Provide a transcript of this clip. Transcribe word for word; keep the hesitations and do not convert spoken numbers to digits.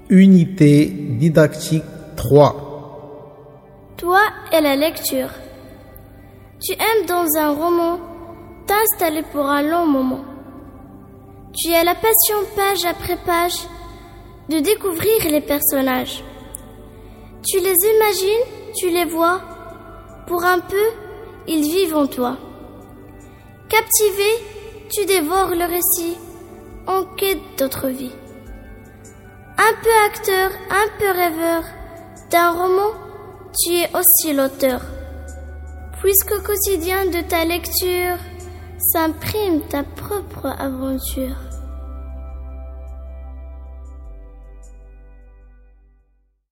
Unité didactique trois. Toi et la lecture. Tu aimes dans un roman t'installer pour un long moment. Tu as la passion page après page de découvrir les personnages. Tu les imagines, tu les vois, pour un peu, ils vivent en toi. Captivé, tu dévores le récit en quête d'autre vie. Un peu acteur, un peu rêveur d'un roman, tu es aussi l'auteur. Puisqu'au quotidien de ta lecture s'imprime ta propre aventure.